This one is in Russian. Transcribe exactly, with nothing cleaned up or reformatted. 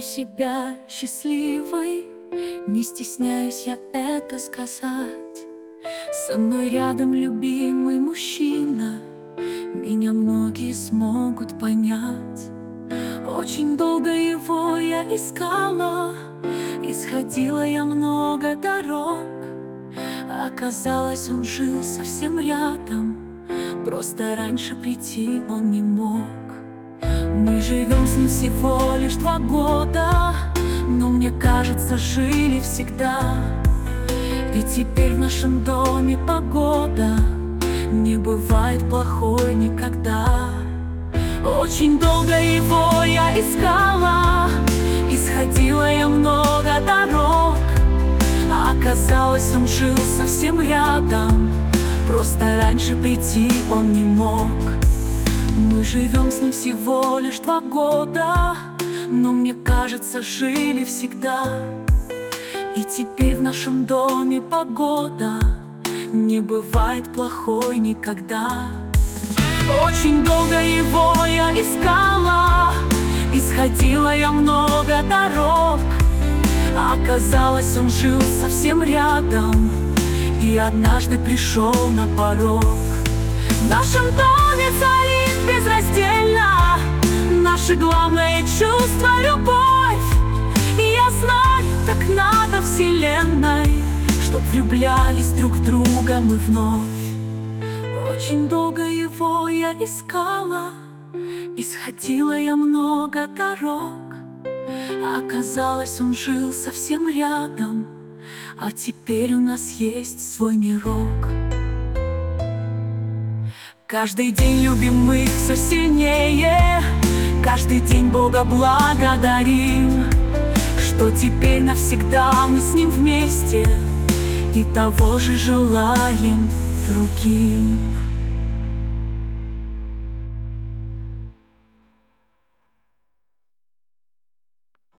себя счастливой, не стесняюсь я это сказать. Со мной рядом любимый мужчина, меня многие смогут понять. Очень долго его я искала, исходила я много дорог. Оказалось, он жил совсем рядом, просто раньше прийти он не мог. Мы живем с ним всего лишь два года, но мне кажется, жили всегда. И теперь в нашем доме погода не бывает плохой никогда. Очень долго его я искала, исходила я много дорог. А оказалось, он жил совсем рядом, просто раньше прийти он не мог. Мы живем с ним всего лишь два года, но мне кажется, жили всегда. И теперь в нашем доме погода не бывает плохой никогда. Очень долго его я искала, исходила я много дорог. А оказалось, он жил совсем рядом, и однажды пришел на порог. В нашем доме царит безраздельно наше главное чувство — любовь. И я знаю, так надо вселенной, чтоб влюблялись друг в друга мы вновь. Очень долго его я искала, исходила я много дорог. А оказалось, он жил совсем рядом, а теперь у нас есть свой мирок. Каждый день любим мы их все сильнее, каждый день Бога благодарим, что теперь навсегда мы с ним вместе, и того же желаем другим.